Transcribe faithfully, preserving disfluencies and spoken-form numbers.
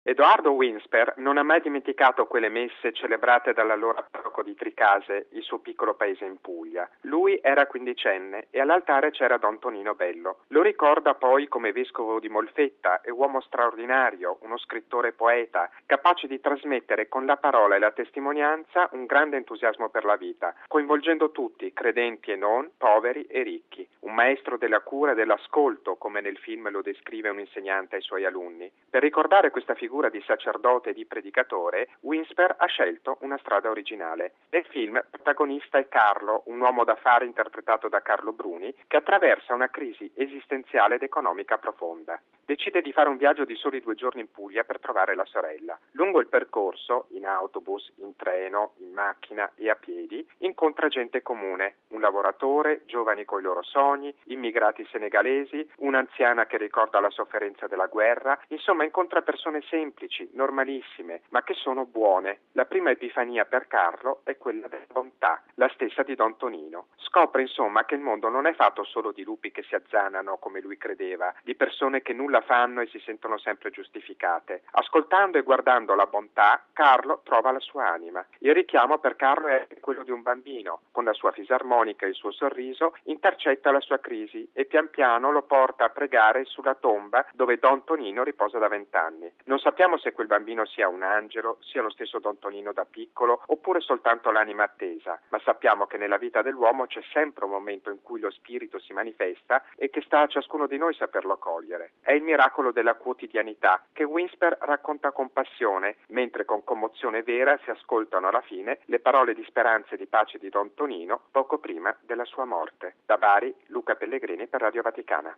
Edoardo Winsper non ha mai dimenticato quelle messe celebrate dall'allora parroco di Tricase, il suo piccolo paese in Puglia. Lui era quindicenne e all'altare c'era Don Tonino Bello. Lo ricorda poi come vescovo di Molfetta e uomo straordinario, uno scrittore poeta, capace di trasmettere con la parola e la testimonianza un grande entusiasmo per la vita, coinvolgendo tutti, credenti e non, poveri e ricchi. Un maestro della cura e dell'ascolto, come nel film lo descrive un insegnante ai suoi alunni. Per ricordare questa figura di sacerdote e di predicatore, Winsper ha scelto una strada originale. Nel film protagonista è Carlo, un uomo d'affari interpretato da Carlo Bruni, che attraversa una crisi esistenziale ed economica profonda. Decide di fare un viaggio di soli due giorni in Puglia per trovare la sorella. Lungo il percorso, in autobus, in treno, in macchina e a piedi, incontra gente comune, un lavoratore, giovani coi loro sogni, immigrati senegalesi, un'anziana che ricorda la sofferenza della guerra, insomma incontra persone semplici, normalissime, ma che sono buone. La prima epifania per Carlo è quella della bontà, la stessa di Don Tonino. Scopre insomma che il mondo non è fatto solo di lupi che si azzanano come lui credeva, di persone che nulla fanno e si sentono sempre giustificate. Ascoltando e guardando la bontà, Carlo trova la sua anima. Il richiamo per Carlo è quello di un bambino. Con la sua fisarmonica e il suo sorriso intercetta la sua crisi e pian piano lo porta a pregare sulla tomba dove Don Tonino riposa da vent'anni. Non sappiamo se quel bambino sia un angelo, sia lo stesso Don Tonino da piccolo, oppure soltanto l'anima attesa, ma sappiamo che nella vita dell'uomo c'è sempre un momento in cui lo spirito si manifesta e che sta a ciascuno di noi saperlo cogliere. È il miracolo della quotidianità che Winsper racconta con passione, mentre con commozione vera si ascoltano alla fine le parole di speranza e di pace di Don Tonino poco prima della sua morte. Da Bari, Luca Pellegrini per Radio Vaticana.